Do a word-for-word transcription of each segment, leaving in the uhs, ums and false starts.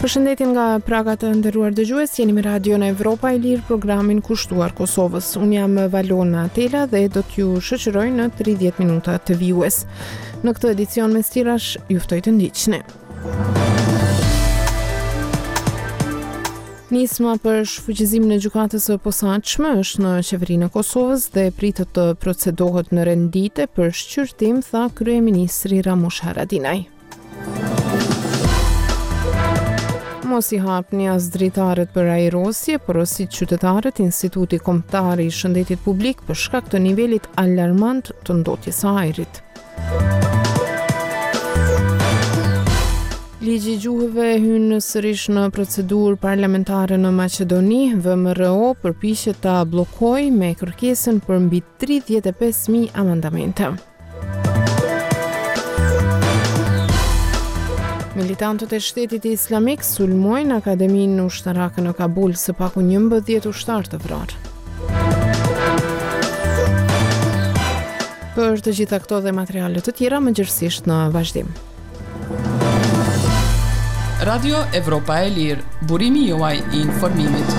Përshëndetje nga Praga të nderuar dëgjues, jeni me Radion Evropa e Lirë, programin kushtuar Kosovës. Unë jam Valona Tela dhe do t'ju shoqëroj në tridhjetë minuta të vijues. Në këtë edicion me stirash, ju ftoj të ndiqni. Nisma për shfuqizimin e gjykatës së posaçme është në qeverinë e Kosovës dhe pritet të procedohet në rendite për shqyrtim, tha kryeministri Ramush Haradinaj. Mos i hapni as dritaret për ajrosje, porosit qytetarët Instituti Kombëtar i Shëndetit Publik për shkak të nivelit alarmant të ndotjes së ajrit. Ligji i gjuhëve hyn sërish në procedurë parlamentare në Maqedoni. V M R O përpiqet ta bllokojë me kërkesën për mbi tridhjetë e pesë mijë amandamente. Militantët e Shtetit Islamik sulmojnë Akademinë Ushtarake në Kabul, së paku njëmbëdhjetë ushtarë të vrarë. Për të gjitha këto dhe materiale të tjera, mëngjesisht në vazhdim. Radio Evropa e Lirë, burimi juaj i informimit.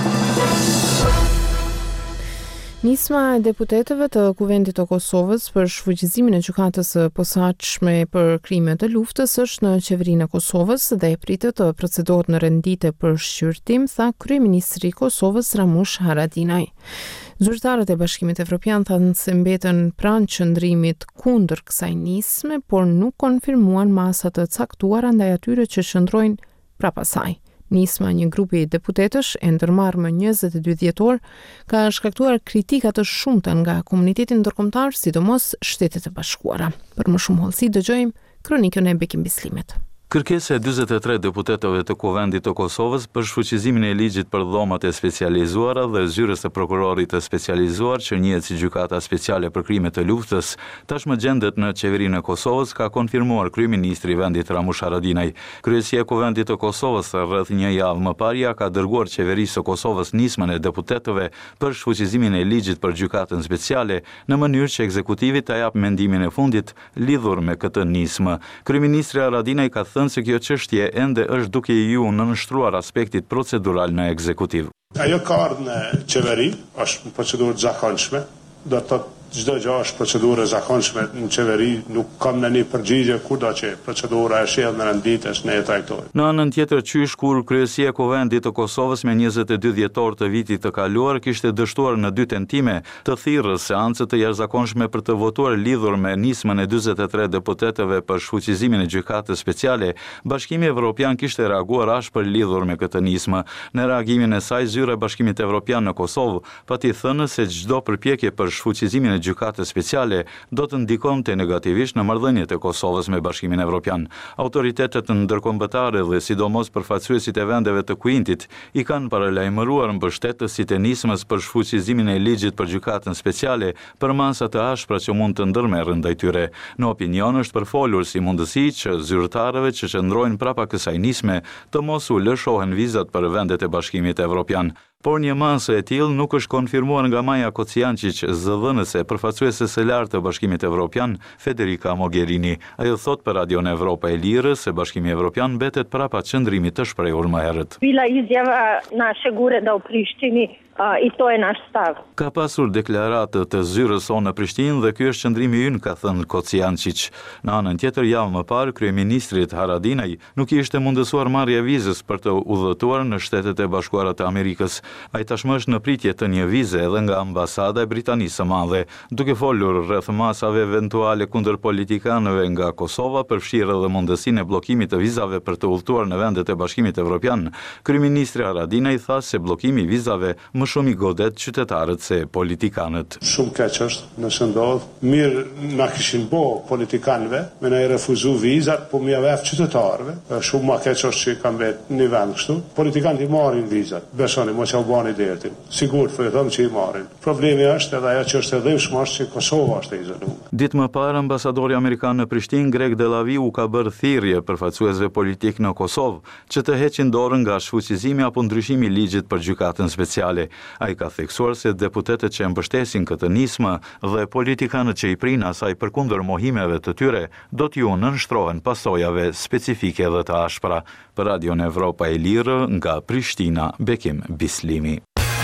Nisma e deputetëve të Kuvendit të Kosovës për shfuqizimin e gjykatës së posaçme për krime të luftës është në qeverinë e Kosovës dhe pritet të procedohet në rendite për shqyrtim, tha kryeministri i Kosovës Ramush Haradinaj. Zyrtarët e Bashkimit Evropian thanë se mbeten pranë qëndrimit kundër kësaj nisme, por nuk konfirmuan masa të caktuara ndaj atyre që qëndrojnë prapa saj. Nisma, një grupi deputetësh e ndërmarrë më njëzet e dy dhjetor, ka shkaktuar kritika të shumta nga komuniteti ndërkombëtar, sidomos Shtetet e Bashkuara. Për më shumë hollësi dëgjojmë kronikën e Bekim Bislimet. Kërkesa e dyzet e tre deputetëve të Kuvendit të Kosovës për shfuqizimin e ligjit për dhomat e specializuara dhe zyrës të prokurorit të specializuar që njihet si gjykata speciale për krime të luftës, tashmë gjendet në qeverinë e Kosovës, ka konfirmuar kryeministri i vendit Ramush Haradinaj. Kryesia e Kuvendit të Kosovës rreth një javë më parë ka dërguar qeverisë së Kosovës nismën e deputetëve për shfuqizimin e ligjit për gjykatën speciale në mënyrë që ekzekutivi ta japë mendimin e fundit lidhur me këtë nismë. Kryeministri Haradinaj ka se kjo çështje ende është duke ju nënshtruar aspektit procedural në ekzekutiv. Ajo ka ardhur në qeveri, është një procedurë të zakonshme, do të thotë çdo gjë është procedurë e zakonshme në qeveri, nuk kam në një përgjigje kudo që procedura e sjell në renditës ne e trajtojmë. Në anën tjetër, qysh kur kryesia e Kuvendit të Kosovës me njëzet e dy dhjetor të vitit të kaluar kishte dështuar në dy tentime të thirrës seancë të jashtëzakonshme për të votuar lidhur me nismën e dyzet e tre deputetëve për shfuqizimin e gjykatës speciale, Bashkimi Evropian kishte reaguar ashpër lidhur me këtë nismë. Në reagimin e saj, zyra e Bashkimit Evropian në Kosovë pati thënë se çdo përpjekje për shfuqizimin e gjykatës speciale do të ndikonte negativisht në marrëdhëniet e Kosovës me Bashkimin Evropian. Autoritetet ndërkombëtare dhe sidomos përfaqësuesit e vendeve të Kuintit i kanë paralajmëruar mbështetësit e nismës për shfuqizimin e ligjit për gjykatën speciale për masa të ashpra që mund të ndërmerren ndaj tyre. Në opinion është përfolur si mundësi që zyrtarëve që qëndrojnë prapa kësaj nisme të mos u lëshohen vizat për vendet e Bashkimit Evropian. Por një masë e tillë nuk është konfirmuar nga Maja Kociančić, zëdhënëse përfaqësuese së lartë të Bashkimit Evropian, Federica Mogherini. Ajo thot për Radion Evropa e Lirë se Bashkimi Evropian mbetet prapa qëndrimit të shprehur më herët. Bila izjava naše gure da u Prištini Uh, i to je naš stav. Ka pasur deklaratë të zyrës sonë në Prishtinë dhe ky është qëndrimi ynë, ka thënë Kociančić. Në anën tjetër, javë më parë, kryeministrit Haradinaj nuk i ishte mundësuar marrja vizës për të udhëtuar në Shtetet e Bashkuara të Amerikës. Ai tashmë është në pritje të një vize edhe nga ambasada e Britanisë së Madhe, duke folur rreth masave eventuale kundër politikanëve nga Kosova, përfshirë edhe mundësinë e bllokimit të vizave për të udhëtuar në vendet e Bashkimit Evropian. Kryeministri Haradinaj tha se bllokimi i vizave më shumë i godet qytetarët se politikanët. Shumë keq është nëse ndodh. Mirë na kishin bo politikanëve, me na i refuzu vizat, po më javë qytetarëve. Shumë më keq është që kanë vetë një vend kështu. Politikanët i marrin vizat. Besoni, mos u bani dertin. Sigurt po e them që i marrin. Problemi është edhe ajo që është e dhimbshme është që Kosova është e izoluar. Ditë më parë, ambasadori amerikan në Prishtinë, Greg Delaviu, ka bërë thirrje përfaqësuesve politik në Kosovë që të heqin dorën nga shfuqizimi apo ndryshimi i ligjit për gjykatën speciale. Ai ka theksuar se deputetët që mbështesin këtë nismë dhe politikanët që i prinë asaj përkundër mohimeve të tyre do t'ju nënshtrohen pasojave specifike dhe të ashpra. Për Radion Evropa e Lirë, nga Prishtina, Bekim Bislimi.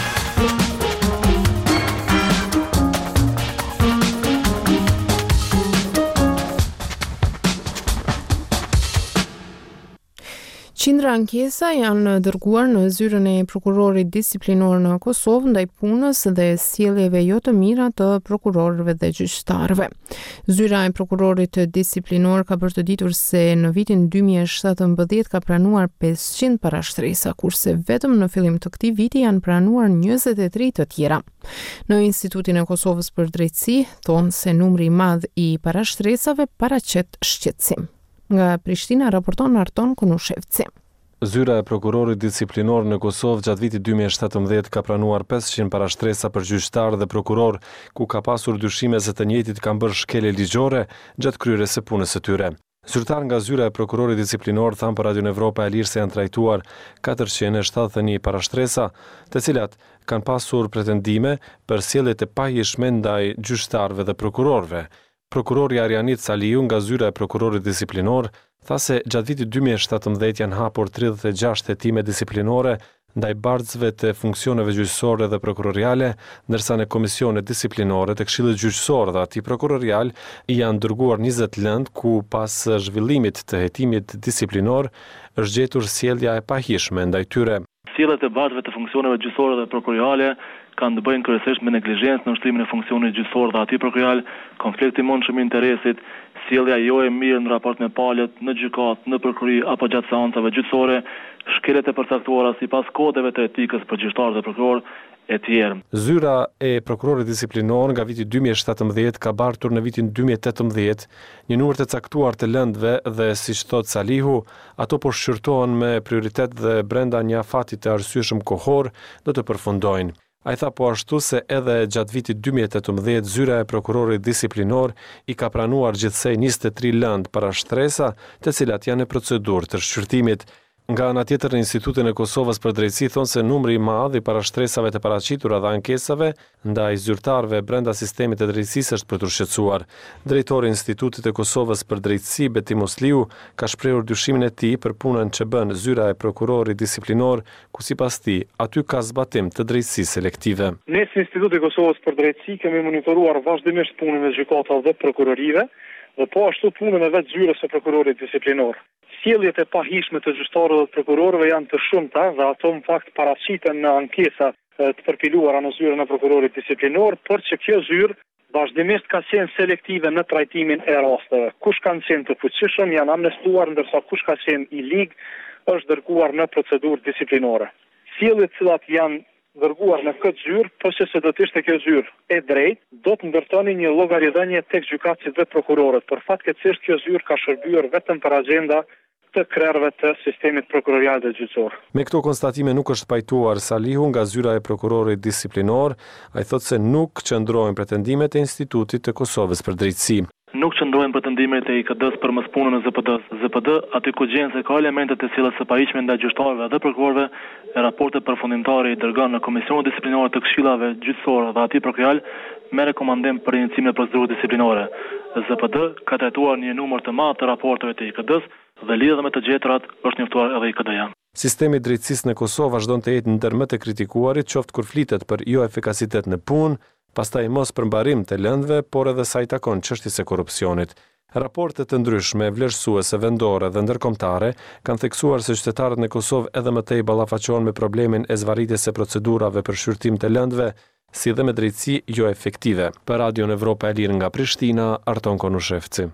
Qindra ankesa janë dërguar në zyrën e prokurorit disiplinor në Kosovë ndaj punës dhe sjelljeve jo të mira të prokurorëve dhe gjyqtarëve. Zyra e prokurorit disiplinor ka bërë të ditur se në vitin dy mijë e shtatëmbëdhjetë ka pranuar pesëqind parashtresa, kurse vetëm në fillim të këtij viti janë pranuar njëzet e tre të tjera. Në Institutin e Kosovës për Drejtësi thonë se numri i madh i parashtresave paraqet shqetësim. Nga Prishtina raporton Arton Kunushevci. Zyra e prokurorit disiplinor në Kosovë gjatë vitit dy mijë e shtatëmbëdhjetë ka pranuar pesëqind parashtresa për gjyqtar dhe prokuror, ku ka pasur dyshime se të njëjtit kanë bërë shkelje ligjore gjatë kryerjes së punës së tyre. Zyrtar nga zyra e prokurorit disiplinor thanë për Radion Evropa e Lirë se janë trajtuar katërqind e shtatëdhjetë e një parashtresa, të cilat kanë pasur pretendime për sjelljet e pahijshme ndaj gjyqtarëve dhe prokurorëve. Prokurori Arianit Saliu nga zyra e prokurorit disiplinor tha se gjatë vitit dy mijë e shtatëmbëdhjetë janë hapur tridhjetë e gjashtë hetime disiplinore ndaj bardhësve të funksioneve gjyqësore dhe prokuroriale, ndërsa në komisionet disiplinore të Këshillit Gjyqësor dhe atij prokurorial janë dërguar njëzet lëndë ku pas zhvillimit të hetimit disiplinor është gjetur sjellja e pahijshme ndaj tyre. Sjelljet e bardhëve të funksioneve gjyqësore dhe prokuroriale kanë të bëjnë kryesisht me neglizhencë në ushtrimin e funksionit gjyqësor dhe atij prokurorial, konflikt i mundshëm i interesit, sjellja jo e mirë në raport me palët, në gjykatë, në prokurori apo gjatë seancave gjyqësore, shkeljet e përcaktuara sipas kodeve të etikës për gjyqtarë dhe prokuror e tjerë. Zyra e prokurorit disiplinor nga viti dy mijë e shtatëmbëdhjetë ka bartur në vitin dy mijë e tetëmbëdhjetë një numër të caktuar të lëndëve dhe siç thot Salihu, ato po shqyrtohen me prioritet dhe brenda një afati të arsyeshëm kohor do të përfundojnë. Ai tha po ashtu se edhe gjatë vitit dy mijë e tetëmbëdhjetë zyra e prokurorit disiplinor i ka pranuar gjithsej njëzet e tre lëndë parashtresa, të cilat janë në procedurë të shqyrtimit. Nga ana tjetër në Institutin e Kosovës për Drejtësi thonë se numri i madh i parashtresave të paraqitura dhe ankesave ndaj zyrtarëve brenda sistemit të drejtësisë është për të shqetësuar. Drejtori i Institutit të Kosovës për Drejtësi Beti Musliu ka shprehur dyshimin e tij për punën që bën zyra e prokurorit disiplinor, ku sipas tij aty ka zbatim të drejtësisë selektive. Ne si Instituti i Kosovës për Drejtësi kemi monitoruar vazhdimisht punën e gjykatave dhe prokurorive dhe po ashtu punën e vetë zyrës së prokurorit disiplinor. Sjelljet e pahijshme të gjyqtarëve dhe prokurorëve janë të shumta dhe ato në fakt paraqiten në ankesa të përpiluara në zyrën e prokurorit disiplinor, por që kjo zyrë vazhdimisht ka qenë selektive në trajtimin e rasteve. Kush kanë qenë të fuqishëm janë amnestuar, ndërsa kush ka qenë i ligë është dërguar në procedurë disiplinore. Sjelljet që janë dërguar në këtë zyrë, po që se do të ishte kjo zyrë e drejtë, do të ndërtoni një llogaridhënie tek gjykatësit dhe prokurorët. Për fatkeqësisht kjo zyrë ka shërbyer vetëm për agjenda të krerëve të sistemit prokurorial dhe gjyqësor. Me këto konstatime nuk është pajtuar Salihu nga zyra e prokurorit disiplinor, ai thotë se nuk qëndrojnë pretendimet e Institutit të Kosovës për Drejtësi. Nuk qëndrojnë pretendimet e I K D-s për mos punën e Z P D-s. Z P D aty ku gjen se ka elemente të sjelljes së pajishme ndaj gjyqtarëve dhe prokurorëve, e raportet përfundimtare I dërgon në Komisionin Disiplinor të Këshillave Gjyqësore dhe atij prokurorial me rekomandim për iniciimin e procedurës disiplinore. Z P D ka trajtuar një numër të madh të raporteve të I K D-s dhe lidhur me të gjetrat është njoftuar edhe I K D-ja. Sistemi I drejtësisë në Kosovë vazhdon të jetë ndër më të kritikuarit, qoftë kur flitet për jo efikasitet në punë, pastaj mos përmbarim të lëndëve, por edhe sa I takon çështjes së korrupsionit. Raporte të ndryshme, vlerësuese, vendore dhe ndërkombëtare kanë theksuar se qytetarët në Kosovë edhe më tej ballafaqohen me problemin e zvarritjes së procedurave për shqyrtim të lëndëve, si dhe me drejtësi jo efektive. Për Radion Evropa e Lirë nga Prishtina, Arton Konushevci.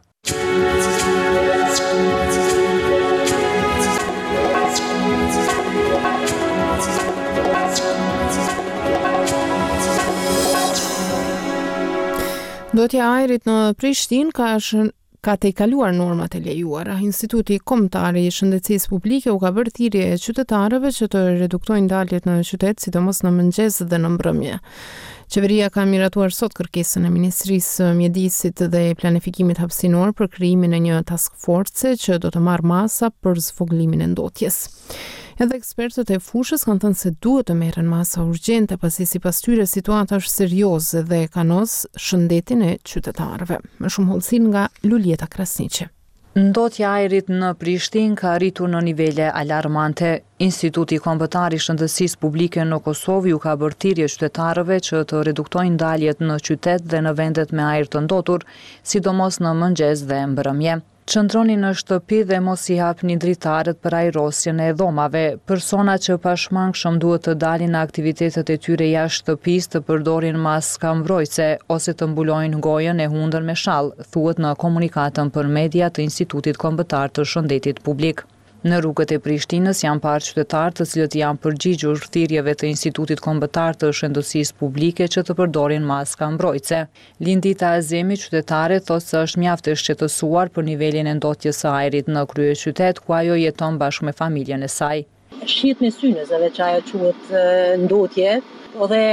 Ndotja e ajrit në Prishtinë ka shën ka tejkaluar normat e lejuara. Instituti Kombëtar I Shëndetësisë Publike u ka bërë thirrje qytetarëve që të reduktojnë daljet në qytet, sidomos në mëngjes dhe në mbrëmje. Qeveria ka miratuar sot kërkesën e Ministrisë së Mjedisit dhe Planifikimit Hapësinor për krijimin e një task force që do të marrë masa për zvoglimin e ndotjes. Edhe ekspertët e fushës kanë thënë se duhet të merren masa urgjente pasi sipas tyre situata është serioze dhe kanos shëndetin e qytetarëve. Më shumë hollësi nga Lulieta Krasniqi. Ndotja e ajrit në Prishtinë ka arritur në nivele alarmante. Instituti Kombëtar i Shëndetësisë Publike në Kosovë ju ka bërë thirrje qytetarëve që të reduktojnë daljet në qytet dhe në vendet me ajër të ndotur, sidomos në mëngjes dhe mbrëmje. Qëndroni në shtëpi dhe mos i hapni dritarët për ajrosjen e dhomave. Persona që pashmangshëm duhet të dalin në aktivitetet e tyre jashtë shtëpisë të përdorin maska mbrojtëse ose të mbulojnë gojën e hundër me shall, thuhet në komunikatën për media të Institutit Kombëtar të Shëndetit Publik. Në rrugët e Prishtinës janë parë qytetarë të cilët janë përgjigjur thirrjeve të Institutit Kombëtar të Shëndetësisë Publike që të përdorin maska mbrojtëse. Lindita Azemi, qytetare, thotë se është mjaft e shqetësuar për nivelin e ndotjes së ajrit në kryeqytet, ku ajo jeton bashkë me familjen e saj. Shihet me synës edhe që ajo quhet ndotje, dhe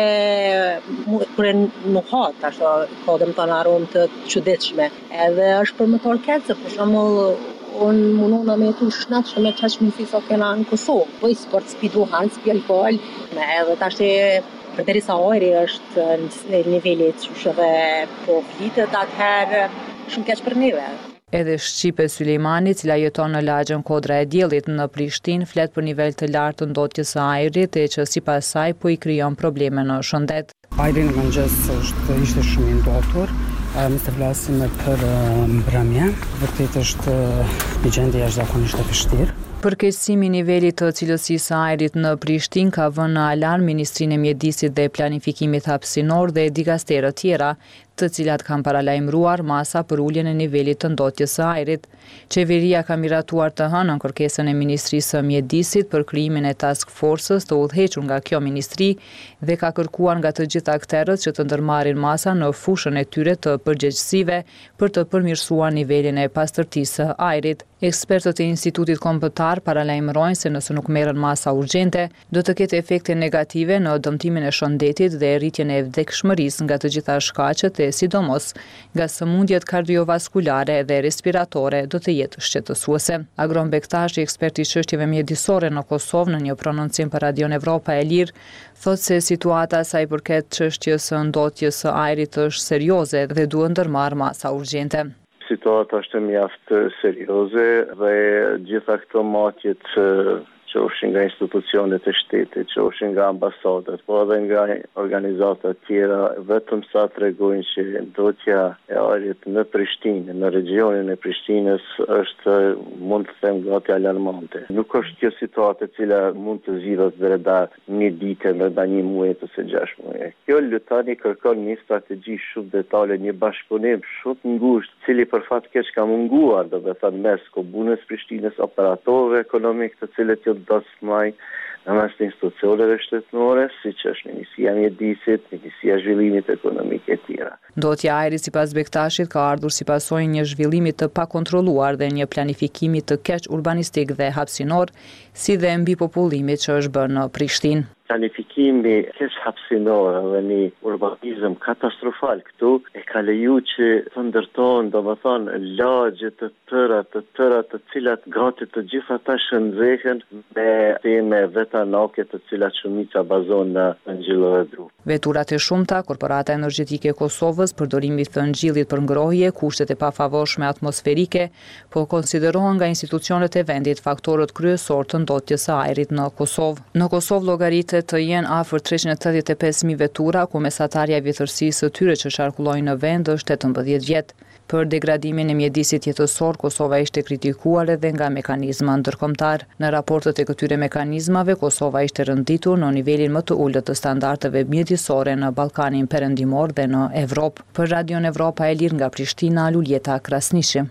kur e nuhat ashtu ka domethënë aromë të çuditshme. Edhe është për motor keq, për shembull unë mundona me tu shnatshme me qaq mundësi sa kena në Kosovë. Po i sport spidu hanë, spi alkohol, me edhe tash përderisa ajri është në nivelit që dhe po flitet atëherë shumë keq për neve. Edhe Shqipe Sulejmani, cila jeton në lagjën Kodra e Diellit në Prishtinë, flet për nivel të lartë të ndotjes së ajrit e që sipas saj po i krijon probleme në shëndet. Ajri në mëngjes është ishte shumë i ndotur. Nëse të flasim për mbrëmje, vërtet është një gjendje jashtëzakonisht e vështirë. Përkeqësimi i nivelit të cilësisë së ajrit në Prishtinë ka vënë në alarm Ministrinë e Mjedisit dhe Planifikimit Hapësinor dhe digasterë tjera, të cilat kanë paralajmëruar masa për uljen e nivelit të ndotjes së ajrit. Qeveria ka miratuar të hënën kërkesën e Ministrisë së Mjedisit për krijimin e task forces të udhëhequr nga kjo ministri dhe ka kërkuar nga të gjithë akterët që të ndërmarrin masa në fushën e tyre të përgjegjësive për të përmirësuar nivelin e pastërtisë së ajrit. Ekspertët e Institutit Kombëtar paralajmërojnë se nëse nuk merren masa urgjente, do të ketë efekte negative në dëmtimin e shëndetit dhe rritjen e vdekshmërisë nga të gjitha shkaqet e sidomos nga sëmundjet kardiovaskulare dhe respiratore do të jetë shqetësuese. Agron Bektashi, ekspert i çështjeve mjedisore në Kosovë, në një prononcim për Radion Evropa e Lirë, thotë se situata sa i përket çështjes së ndotjes së ajrit është serioze dhe duhet ndërmarrë masa urgjente. Situata është mjaft serioze dhe gjitha këto matjet që ushin nga institucionet e shtetit, që ushin nga ambasadat, po edhe nga organizatat tjera, vetëm sa tregojnë që ndotja e ajrit në Prishtinë, në regionin e Prishtinës është, mund të them, gati alarmante. Nuk është kjo situatë e cila mund të zgjidhet brenda një dite, brenda një muaji ose gjashtë muaje. Kjo tani kërkon një strategji shumë detale, një bashkëpunim shumë ngushtë, cili për fat keq ka munguar, do të thënë mes komunës Prishtinës, operatorëve ekonomik, të cilët janë dasmaj në mes të institucioneve shtetërore, siç është Ministria e Mjedisit, Ministria e Zhvillimit Ekonomik e tjera. Ndotja e ajrit sipas Bektashit ka ardhur si pasojë një zhvillimi të pakontrolluar dhe një planifikimi të keq urbanistik dhe hapësinor, si dhe mbi popullimit që është bërë në Prishtinë. Planifikimi keq hapësinor dhe një urbanizëm katastrofal këtu e ka leju që të ndërtohen, domethënë, lagje të tëra, të tëra, të cilat gati të gjitha ata shëndzehen me teme vetanake të cilat shumica bazon në ngjillë dhe dru. Veturat e shumta, Korporata Energjetike e Kosovës, përdorimi i thëngjillit për ngrohje, kushtet e pafavorshme atmosferike, po konsiderohen nga institucionet e vendit faktorët kryesor të ndotjes së ajrit në Kosovë. Në Kosovë llogaritet të jenë afër treqind e tetëdhjetë e pesë mijë vetura, ku mesatarja e vjetërsisë së tyre që qarkullojnë në vend është tetëmbëdhjetë vjet. Për degradimin e mjedisit jetësor, Kosova ishte kritikuar edhe nga mekanizma ndërkombëtar. Në raportet e këtyre mekanizmave, Kosova ishte rënditur në nivelin më të ulët të standardeve mjedisore në Ballkanin Perëndimor dhe në Evropë. Për Radion Evropa e Lirë nga Prishtina, Lulieta Krasniqi.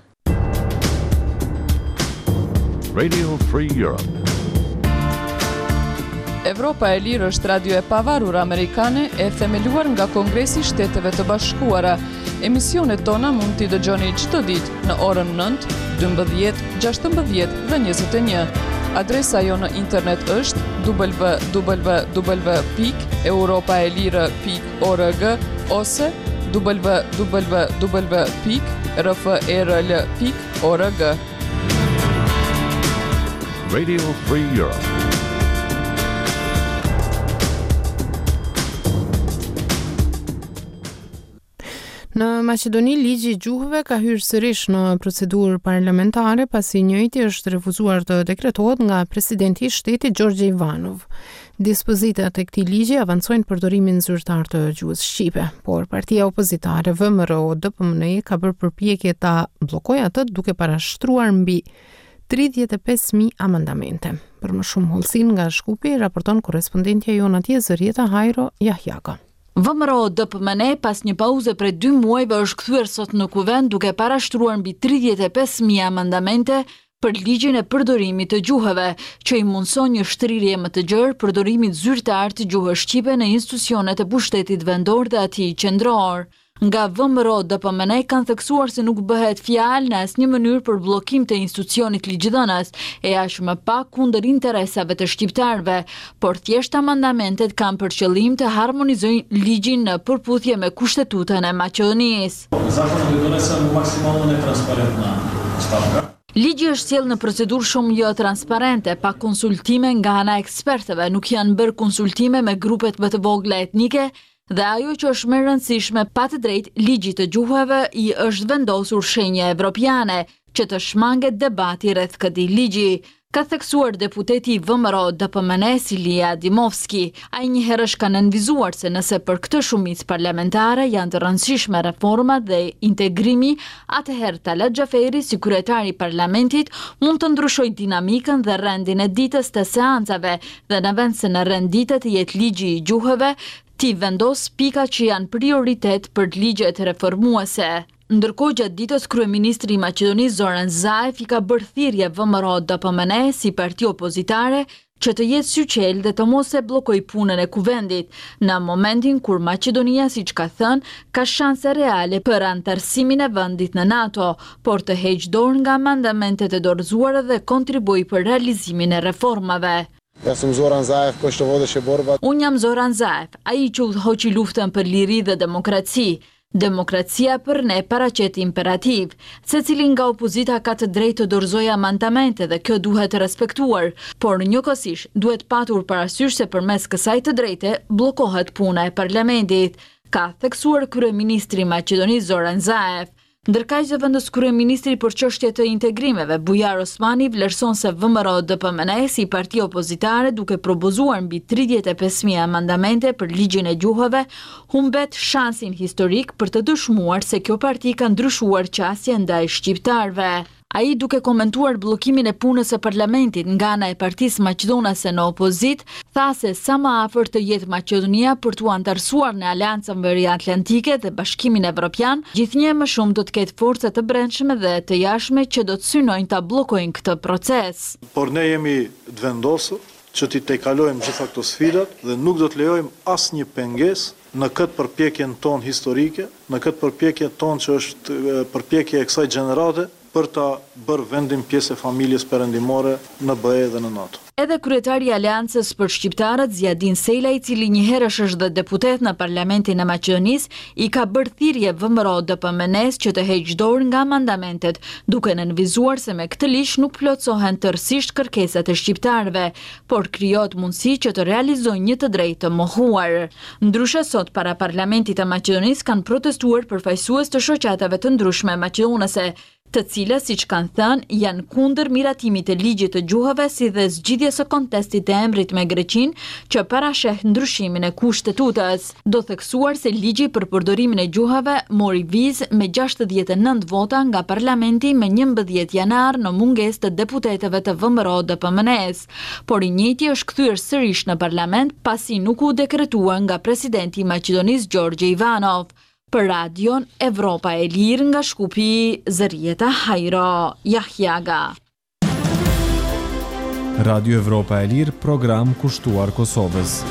Radio Free Europe. Evropa e Lirë është radio e pavarur amerikane e themeluar nga Kongresi i Shteteve të Bashkuara. Emisionet tona mund t'i dëgjoni çdo ditë në orën nëntë, dymbëdhjetë, gjashtëmbëdhjetë dhe njëzet e një. Adresa jo në internet është w w w pikë europaelire pikë org ose w w w pikë r f e r l pikë org. Radio Free Europe. Në Maqedoni, ligji i gjuhëve ka hyrë sërish në procedurë parlamentare pasi njëjti është refuzuar të dekretohet nga presidenti i shtetit Gjorgje Ivanov. Dispozitat e këtij ligji avancojnë përdorimin zyrtar të gjuhës shqipe, por partia opozitare V M R O D P M N E ka bërë përpjekje ta bllokojë atë duke parashtruar mbi tridhjetë e pesë mijë amandamente. Për më shumë hollësin nga Shkupi, raporton korrespondentja jon atje Zërieta Hajro Jahjaka. V M R O D P M N E pas një pauze prej dy muajve është kthyer sot në kuvend duke parashtruar mbi tridhjetë e pesë mijë amandamente për ligjin e përdorimit të gjuhëve, që i mundson një shtrirje më të gjerë përdorimit zyrtar të gjuhës shqipe në institucionet e pushtetit vendor dhe atij qendror. Nga V M R O D P M N E kanë theksuar se nuk bëhet fjalë në asnjë mënyrë për bllokim të institucionit ligjidhënës, e aq më pak kundër interesave të shqiptarëve, por thjesht amandamentet kanë për qëllim të harmonizojnë ligjin në përputhje me Kushtetutën e Maqedonisë. Ligji është sjellë në procedurë shumë jo transparente, pa konsultime nga ana e ekspertëve, nuk janë bërë konsultime me grupet më të vogla etnike, dhe ajo që është më e rëndësishme, pa të drejtë, ligji të gjuhëve i është vendosur shenja evropiane, që të shmanget debati rreth këtij ligji, ka theksuar deputeti i V M R O D P M N E Silia Dimovski. Ai njëherësh ka nënvizuar se nëse për këtë shumicë parlamentare janë të rëndësishme reformat dhe integrimi, atëherë Talat Xhaferi, si kryetari i parlamentit, mund të ndryshojë dinamikën dhe rendin e ditës të seancave, dhe në vend se në rend ditë të jetë ligji i gjuhëve, ti vendos pika që janë prioritet për ligjet reformuese. Ndërkohë, gjatë ditës, kryeministri i Maqedonisë Zoran Zaev i ka bërë thirrje V M R O D P M N E si parti opozitare që të jetë syqel dhe të mos e bllokojë punën e kuvendit, në momentin kur Maqedonia, siç ka thënë, ka shanse reale për antarësimin e vendit në NATO, por të heqë dorë nga amandamentet e dorëzuara dhe kontribuojë për realizimin e reformave. Ja sam Zoran Zaev, ko što vodeše borba. Unë jam Zoran Zaev, ai që udhëhoqi luftën për liri dhe demokraci. Demokracia për ne paraqet imperativ. Secili nga opozita ka të drejtë të dorëzojë amandamente dhe kjo duhet respektuar, por njëkohësisht duhet patur parasysh se përmes kësaj të drejte bllokohet puna e parlamentit, ka theksuar kryeministri i Maqedonisë Zoran Zaev. Ndërkaq zëvendës kryeministri për çështje të integrimeve, Bujar Osmani, vlerëson se V M R O D P M N E si parti opozitare duke propozuar mbi tridhjetë e pesë mijë amandamente për ligjin e gjuhëve, humbet shansin historik për të dëshmuar se kjo parti ka ndryshuar qasje ndaj shqiptarëve. Ai, duke komentuar bllokimin e punës së parlamentit nga ana e Partisë Maqedonase në opozit, tha se sa më afër të jetë Maqedonia për t'u antarësuar në Aleancën Veriatlantike dhe Bashkimin Evropian, gjithnjë më shumë do të ketë forca të brendshme dhe të jashtme që do të synojnë ta bllokojnë këtë proces. Por ne jemi të vendosur që t'i tejkalojmë gjitha këto sfidat dhe nuk do të lejojmë asnjë pengesë në këtë përpjekjen tonë historike, në këtë përpjekje tonë që është përpjekje e kësaj gjenerate, për ta bërë vendin pjesë e familjes perëndimore në B E dhe në NATO. Edhe kryetari i Aleancës për shqiptarët Zjadin Sela, i cili njëherësh është dhe deputet në Parlamentin e Maqedonisë, i ka bërë thirrje V M R O D P M N E-s që të heqë dorë nga amandamentet, duke nënvizuar se me këtë ligj nuk plotësohen tërësisht kërkesat e shqiptarëve, por krijohet mundësi që të realizojnë një të drejtë të mohuar. Ndryshe, sot para Parlamentit të Maqedonisë kanë protestuar përfaqësues të shoqatave të ndryshme maqedonase, të cilës, siç kanë thënë, janë kundër miratimit të ligjit të gjuhëve si dhe zgjidhjes së kontestit të emrit me Greqinë, që parasheh ndryshimin e kushtetutës. Do theksuar se ligji për përdorimin e gjuhëve mori vizë me gjashtëdhjetë e nëntë vota nga Parlamenti me njëmbëdhjetë janar në mungesë të deputetëve të V M R O D P M N E-s, por i njëjti është kthyer sërish në parlament pasi nuk u dekretua nga presidenti i Maqedonisë Gjorgje Ivanov. Për radion Evropa e Lirë nga Shkupi, Zërieta Hajro Jahjaga. Radio Evropa e Lirë, program kushtuar Kosovës.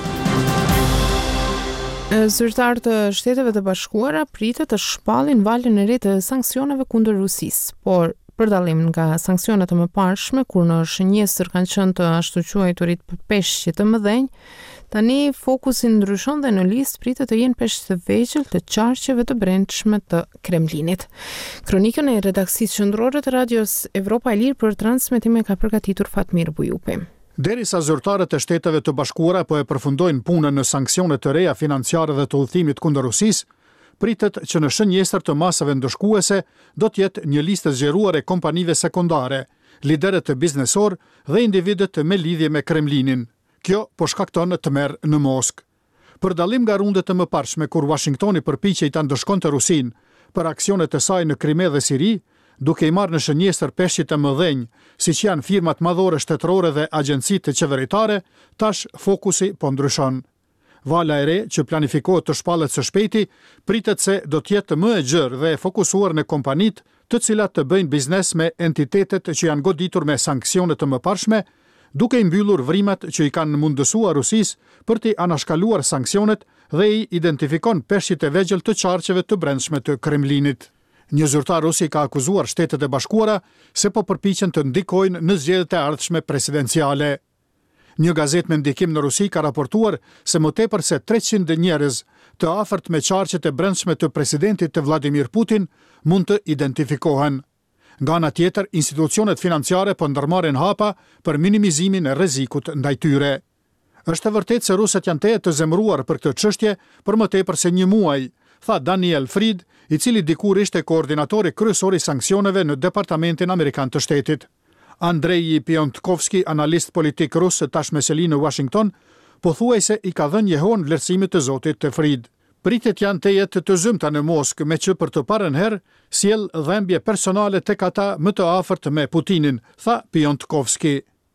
Zyrtarët të Shteteve të Bashkuara pritet të shpallin valën e re të sanksioneve kundër Rusisë, por për dallim nga sanksionet e mëparshme, kur në shënjesër kanë qenë të ashtu quajturit peshqit të mëdhenj, tani fokusi ndryshon dhe në listë pritet të jenë peshq të vegjël të qarqeve të brendshme të Kremlinit. Kronikën e redaksisë qendrore të radios Evropa e Lirë për transmetime ka përgatitur Fatmir Bujupi. Derisa zyrtarët e Shteteve të Bashkuara po e përfundojnë punën në sanksionet të reja financiare dhe të udhëtimit kundër Rusisë, pritet që në shënjestër të masave ndëshkuese do t'jetë një listë zgjeruar e kompanive sekondare, liderët të biznesor dhe individët me lidhje me Kremlinin. Kjo po shkakton të merr në Moskë. Për dallim nga rundet të mëparshme kur Washingtoni përpiqej ta ndëshkonte Rusin për aksionet e saj në Krime dhe Siri, duke i marrë në shënjestër peshqit e mëdhenj, siç janë firmat madhore shtetërore dhe agjencitë qeveritare, tash fokusi po ndryshon. Vala e re që planifikohet të shpallet së shpejti, pritet se do të jetë më e gjerë dhe e fokusuar në kompanitë të cilat të bëjnë biznes me entitetet që janë goditur me sanksione të mëparshme, duke i mbyllur vrimat që i kanë mundësuar Rusisë për t'i anashkaluar sanksionet dhe i identifikon peshqit e vegjël të qarqeve të brendshme të Kremlinit. Një zyrtar rus i ka akuzuar Shtetet e Bashkuara se po përpiqen të ndikojnë në zgjedhjet e ardhshme presidenciale. Një gazet me ndikim në Rusi ka raportuar se më tepër se treqind njerëz të afërt me qarqet e brendshme të presidentit të Vladimir Putin mund të identifikohen. Nga ana tjetër, institucionet financiare po ndërmarrin hapa për minimizimin e rrezikut ndaj tyre. Është e vërtetë se rusët janë teje të zemëruar për këtë çështje për më tepër se një muaj, tha Daniel Fried, i cili dikur ishte koordinatori kryesor i sanksioneve në Departamentin Amerikan të Shtetit. Andrei Piontkovski, analist politik rus tashmë seli në Washington, pothuajse i ka dhënë jehon vlerësimit të zotit të Fried. Pritet janë të jetë të zymta në Moskë, me që për të parën herë sjell dhembje personale tek ata më të afërt me Putinin, tha Piontkovski.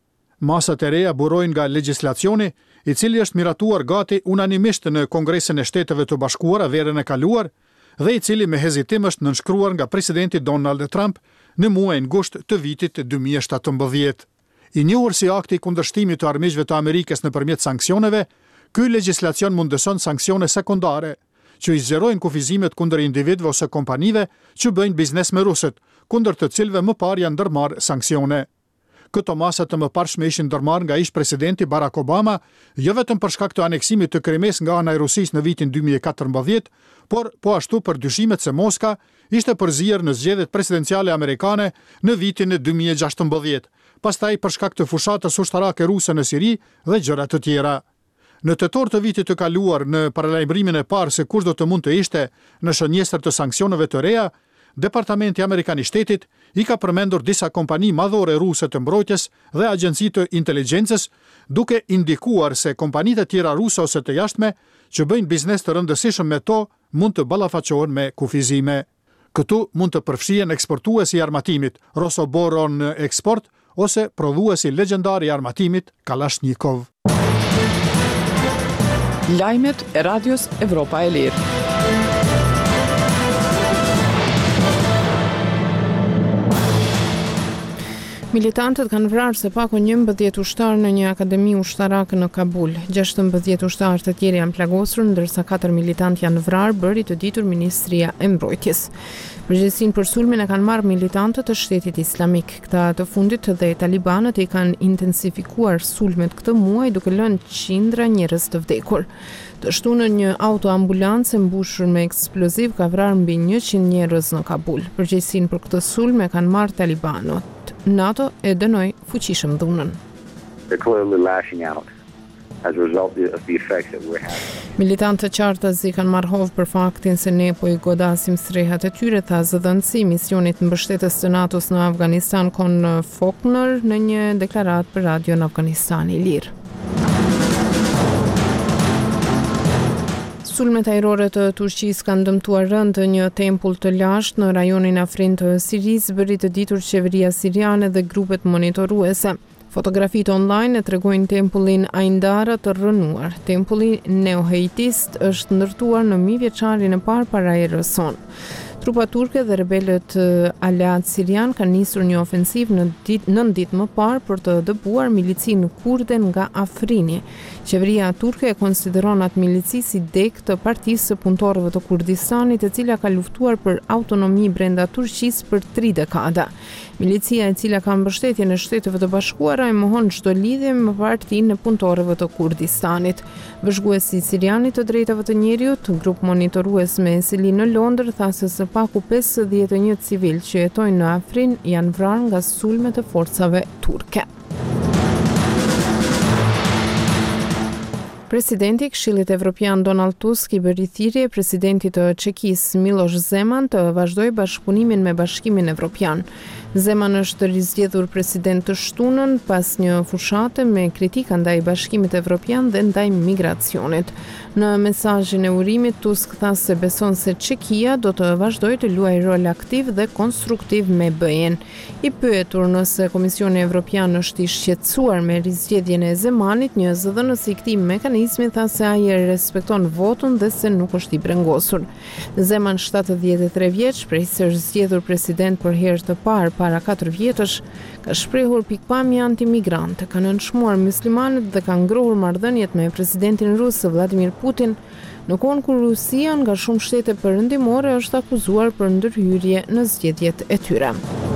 Masat e reja burojnë nga legjislacioni, i cili është miratuar gati unanimisht në Kongresin e Shteteve të Bashkuara verën e kaluar, dhe i cili me hezitim është nënshkruar nga presidenti Donald Trump në muajin gusht të vitit dy mijë e shtatëmbëdhjetë. I njohur si akti i kundërshtimit të armiqve të Amerikës nëpërmjet sanksioneve, ky legjislacion mundëson sanksione sekondare, që i zgjerojnë kufizimet kundër individëve ose kompanive që bëjnë biznes me rusët, kundër të cilëve më parë janë ndërmarrë sanksione. Këto masa të mëparshme ishin ndërmarrë nga ish presidenti Barack Obama, jo vetëm për shkak të aneksimit të Krimes nga ana e Rusisë në vitin dy mijë e katërmbëdhjetë, por po ashtu për dyshimet se Moska ishte përzier në zgjedhjet presidenciale amerikane në vitin dy mijë e gjashtëmbëdhjetë, pastaj për shkak të fushatës ushtarake ruse në Siri dhe gjëra të tjera. Në tetor të vitit të kaluar, në paralajmërimin e parë se kush do të mund të ishte në shënjestër të sanksioneve të reja, Departamenti Amerikan i Shtetit i ka përmendur disa kompani madhore ruse të mbrojtjes dhe agjenci të inteligjencës, duke indikuar se kompanitë e tjera ruse ose të jashtme që bëjnë biznes të rëndësishëm me to mund të ballafaqohen me kufizime. Këtu mund të përfshihen eksportuesi i armatimit Rosoboron Export ose prodhuesi legjendar i armatimit Kalashnikov. Lajmet e Radios Evropa e Lirë. Militantët kanë vrarë së paku njëmbëdhjetë ushtarë në një akademi ushtarake në Kabul. gjashtëmbëdhjetë ushtarë të tjerë janë plagosur, ndërsa katër militantë janë vrarë, bëri të ditur Ministria e Mbrojtjes. Përgjegjësinë për sulmin e kanë marrë militantët e Shtetit Islamik. Këta të fundit dhe talibanët i kanë intensifikuar sulmet këtë muaj, duke lënë qindra njerëz të vdekur. Të shtu në një autoambulancë mbushur me eksploziv ka vrarë mbi njëqind njerëz në Kabul. Përgjegjësinë për këtë sulm e kanë marrë talibanët. NATO e dënoi fuqishëm dhunën. They're clearly lashing out as a result of the effects that we're having. Militantë të qartazi kanë marrë hovë për faktin se ne po i godasim strehat e tyre, tha zëdhënësi i misionit mbështetës të NATO-s në Afganistan Con Faulkner në një deklaratë për Radio në Afganistan i Lirë. Sulmet ajrore të Turqisë kanë dëmtuar rënd një tempull të lashtë në rajonin afrin të Sirisë, bëri të ditur qeveria siriane dhe grupet monitoruese. Fotografitë online e tregojnë tempullin Aindara të rënuar. Tempulli neoheitist është ndërtuar në mijëvjeçarin e parë para erës sonë. Trupa turke dhe rebelët aleat sirian kanë nisur një ofensiv në dit, nën ditë më parë për të dëbuar milicinë kurde nga Afrini. Qeveria turke e konsideron atë milici si dek të partisë së punëtorëve të Kurdistanit, e cila ka luftuar për autonomi brenda Turqisë për tri dekada. Milicia, e cila ka mbështetjen e Shteteve të Bashkuara, e mohon çdo lidhje me Partinë e Punëtorëve të Kurdistanit. Vëzhguesi sirianit të drejtave të njeriut, grup monitorues me seli në Londër, tha se së paku pesëdhjetë e një civil që jetojnë në Afrin janë vrarë nga sulmet e forcave turke. Presidenti i Këshillit Evropian Donald Tusk i bëri thirrje presidentit të Çekisë Miloš Zeman të vazhdojë bashkëpunimin me Bashkimin Evropian. Zeman është rizgjedhur president të shtunën pas një fushate me kritika ndaj Bashkimit Evropian dhe ndaj migracionit. Në mesazhin e urimit, Tusk tha se beson se Çekia do të vazhdojë të luajë rol aktiv dhe konstruktiv me B E-n. I pyetur nëse Komisioni Evropian është i shqetësuar me rizgjedhjen e Zemanit, një zëdhënës i këtij mekanizmi tha se ai e respekton votën dhe se nuk është i brengosur. Zeman, shtatëdhjetë e tre vjeç, prej se është zgjedhur president për herë të parë para katër vjetësh, ka shprehur pikpamje antimigrante, ka nënshmuar muslimanët dhe ka ngrohur marrëdhëniet me presidentin rus Vladimir Putin, në kohën kur Rusia nga shumë shtete perëndimore është akuzuar për ndërhyrje në zgjedhjet e tyre.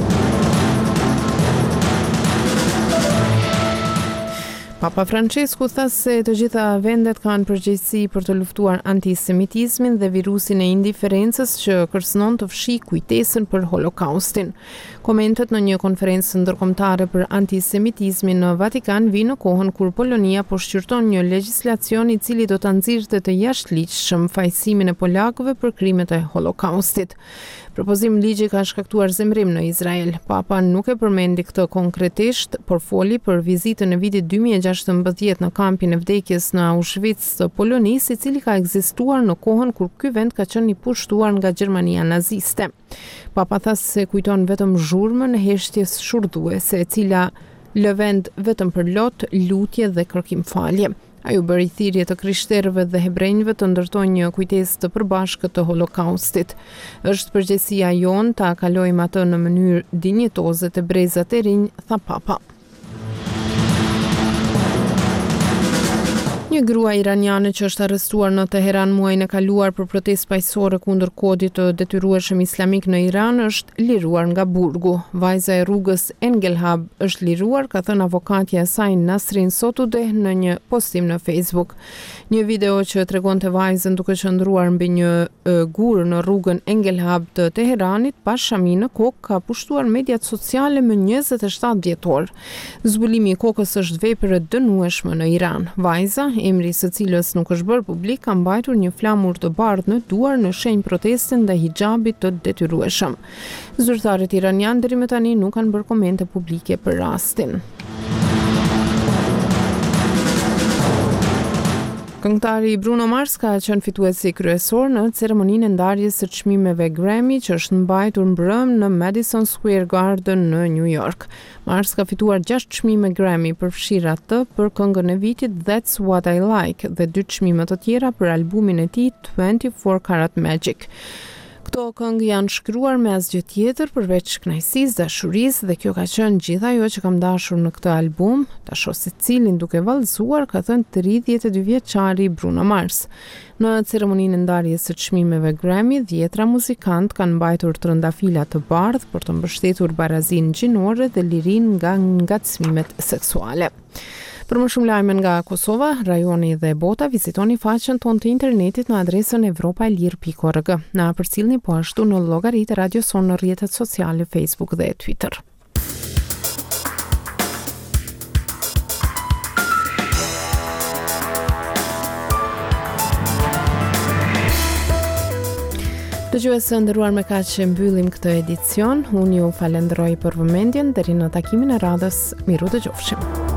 Papa Francesku tha se të gjitha vendet kanë përgjegjësi për të luftuar antisemitizmin dhe virusin e indiferencës që kërcënon të fshijë kujtesën për Holokaustin. Komentet në një konferencë ndërkombëtare për antisemitizmin në Vatikan vijnë në kohën kur Polonia po shqyrton një legjislacion i cili do ta nxirrte të jashtëligjshëm fajësimin e polakëve për krimet e Holokaustit. Propozim ligji ka shkaktuar zemrim në Izrael. Papa nuk e përmendi këtë konkretisht, por foli për vizitën e vitit dy mijë e gjashtëmbëdhjetë në kampin e vdekjes në Auschwitz të Polonisë, i cili ka ekzistuar në kohën kur ky vend ka qenë i pushtuar nga Gjermania naziste. Papa tha se kujton vetëm zhurmën e heshtjes shurdhuese, e cila lë vend vetëm për lot, lutje dhe kërkim falje. Ai u bëri thirrje të krishterëve dhe hebrejve të ndërtojnë një kujtesë të përbashkët të Holokaustit. Është përgjegjësia jon ta kalojmë atë në mënyrë dinjitoze te brezat e rinj, tha Papa. Një grua iraniane që është arrestuar në Teheran muajin e kaluar për protestë paqësore kundër kodit të detyrueshëm islamik në Iran është liruar nga burgu. Vajza e rrugës Engelhab është liruar, ka thënë avokatja e saj Nasrin Sotudeh në një postim në Facebook. Një video që tregonte vajzën duke qëndruar mbi një gur në rrugën Engelhab të Teheranit pas shami në kokë ka pushtuar mediat sociale më njëzet e shtatë dhjetor. Zbulimi i kokës është vepër e dënueshme në Iran. Vajza, emri së cilës nuk është bërë publik, ka mbajtur një flamur të bardhë në duar në shenjë proteste ndaj hijabit të detyrueshëm. Zyrtarët iranian deri më tani nuk kanë bërë komente publike për rastin. Këngëtari Bruno Mars ka qenë fituesi kryesor në ceremoninë e ndarjes së çmimeve Grammy që është mbajtur mbrëm në Madison Square Garden në New York. Mars ka fituar gjashtë çmime Grammy, përfshirë atë për këngën e vitit That's What I Like dhe dy çmime të tjera për albumin e tij twenty-four Karat Magic. Këto këngë janë shkruar me asgjë tjetër përveç kënaqësisë, dashurisë dhe kjo ka qenë gjithë ajo që kam dashur në këtë album, ta shoh se cilin duke vallëzuar, ka thënë tridhjetë e dy vjeçari Bruno Mars. Në ceremoninë e ndarjes së çmimeve Grammy, dhjetra muzikantë kanë mbajtur trëndafila të bardhë për të mbështetur barazinë gjinore dhe lirinë nga ngacmimet seksuale. Për më shumë lajme nga Kosova, rajoni dhe bota, vizitoni faqen tonë të internetit në adresën evropaelir pikë org. Na përcjellni po ashtu në llogaritë e Radio Son në rrjetet sociale Facebook dhe Twitter. Dëgjuesë nderuar, me kaq që mbyllim këtë edicion. Unë ju falenderoj për vëmendjen, deri në takimin e radhës. Miru dëgjofshim.